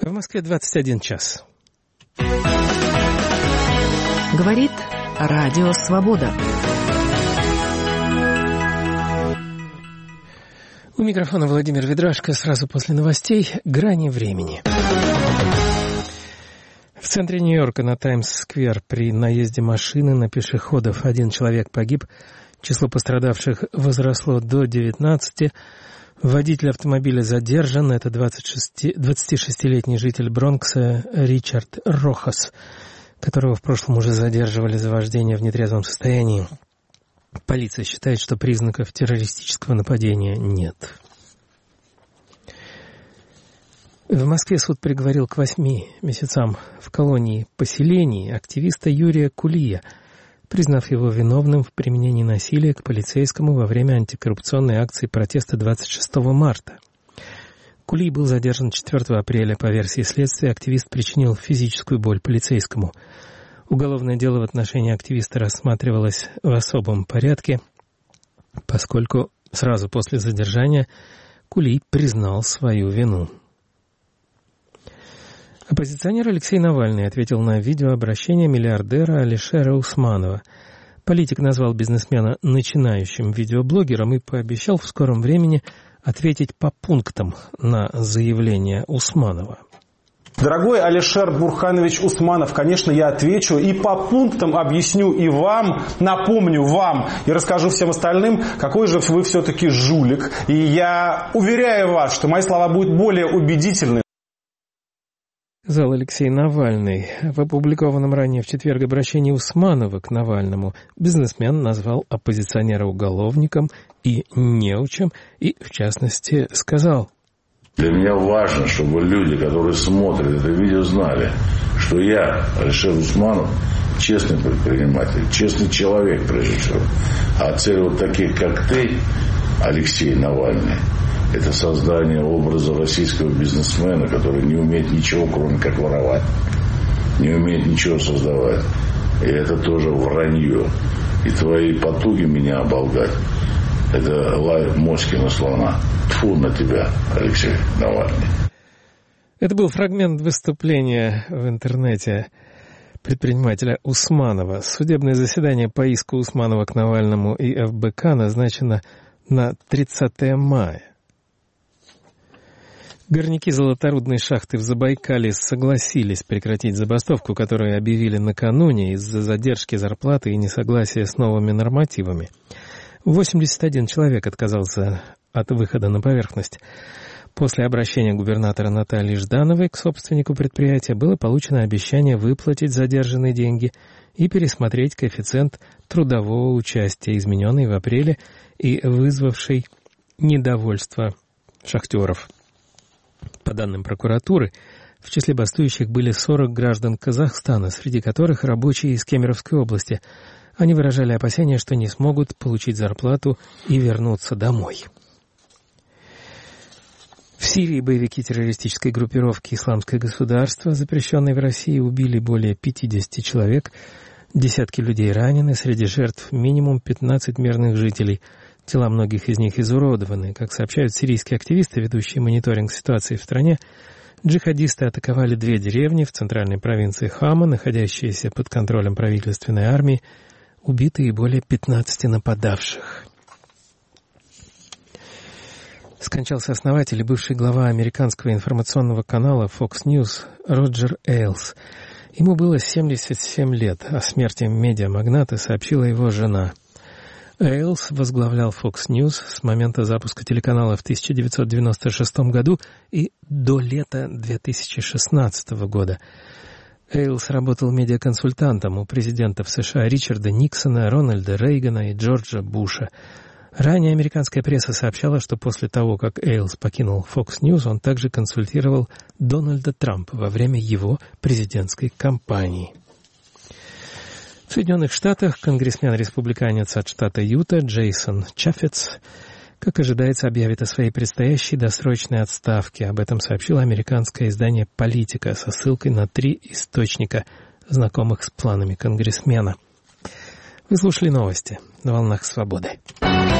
В Москве 21 час. Говорит Радио Свобода. У микрофона Владимир Ведрашко. Сразу после новостей «Грани времени». В центре Нью-Йорка на Таймс-сквер при наезде машины на пешеходов 1 человек погиб. Число пострадавших возросло до 19. Водитель автомобиля задержан. Это 26-летний житель Бронкса Ричард Рохас, которого в прошлом уже задерживали за вождение в нетрезвом состоянии. Полиция считает, что признаков террористического нападения нет. В Москве суд приговорил к 8 месяцам в колонии поселений активиста Юрия Кулия, признав его виновным в применении насилия к полицейскому во время антикоррупционной акции протеста 26 марта. Кулий был задержан 4 апреля. По версии следствия, активист причинил физическую боль полицейскому. Уголовное дело в отношении активиста рассматривалось в особом порядке, поскольку сразу после задержания Кулий признал свою вину. Оппозиционер Алексей Навальный ответил на видеообращение миллиардера Алишера Усманова. Политик назвал бизнесмена начинающим видеоблогером и пообещал в скором времени ответить по пунктам на заявление Усманова. Дорогой Алишер Бурханович Усманов, конечно, я отвечу и по пунктам объясню и вам, напомню вам и расскажу всем остальным, какой же вы все-таки жулик. И я уверяю вас, что мои слова будут более убедительны. Сказал Алексей Навальный. В опубликованном ранее в четверг обращении Усманова к Навальному бизнесмен назвал оппозиционера уголовником и неучем, и, в частности, сказал: «Для меня важно, чтобы люди, которые смотрят это видео, знали, что я, Алишер Усманов, честный предприниматель, честный человек, прежде всего. А цель вот таких, как ты, Алексей Навальный, это создание образа российского бизнесмена, который не умеет ничего, кроме как воровать, не умеет ничего создавать. И это тоже вранье. И твои потуги меня оболгать — это лай моськи на слона. Тьфу на тебя, Алексей Навальный». Это был фрагмент выступления в интернете предпринимателя Усманова. Судебное заседание по иску Усманова к Навальному и ФБК назначено на 30 мая. Горняки золоторудной шахты в Забайкалье согласились прекратить забастовку, которую объявили накануне из-за задержки зарплаты и несогласия с новыми нормативами. 81 человек отказался от выхода на поверхность. После обращения губернатора Натальи Ждановой к собственнику предприятия было получено обещание выплатить задержанные деньги и пересмотреть коэффициент трудового участия, измененный в апреле и вызвавший недовольство шахтеров. По данным прокуратуры, в числе бастующих были 40 граждан Казахстана, среди которых рабочие из Кемеровской области. Они выражали опасения, что не смогут получить зарплату и вернуться домой. В Сирии боевики террористической группировки «Исламское государство», запрещенной в России, убили более 50 человек, десятки людей ранены, среди жертв минимум 15 мирных жителей. Тела многих из них изуродованы. Как сообщают сирийские активисты, ведущие мониторинг ситуации в стране, джихадисты атаковали 2 деревни в центральной провинции Хама, находящиеся под контролем правительственной армии. Убиты и более 15 нападавших. Скончался основатель и бывший глава американского информационного канала Fox News Роджер Эйлс. Ему было 77 лет. О смерти медиамагната сообщила его жена. Эйлс возглавлял Fox News с момента запуска телеканала в 1996 году и до лета 2016 года. Эйлс работал медиаконсультантом у президентов США Ричарда Никсона, Рональда Рейгана и Джорджа Буша. Ранее американская пресса сообщала, что после того, как Эйлс покинул Fox News, он также консультировал Дональда Трампа во время его президентской кампании. В Соединенных Штатах конгрессмен-республиканец от штата Юта Джейсон Чаффетс, как ожидается, объявит о своей предстоящей досрочной отставке. Об этом сообщило американское издание «Политика» со ссылкой на 3 источника, знакомых с планами конгрессмена. Вы слушали новости на «Волнах Свободы».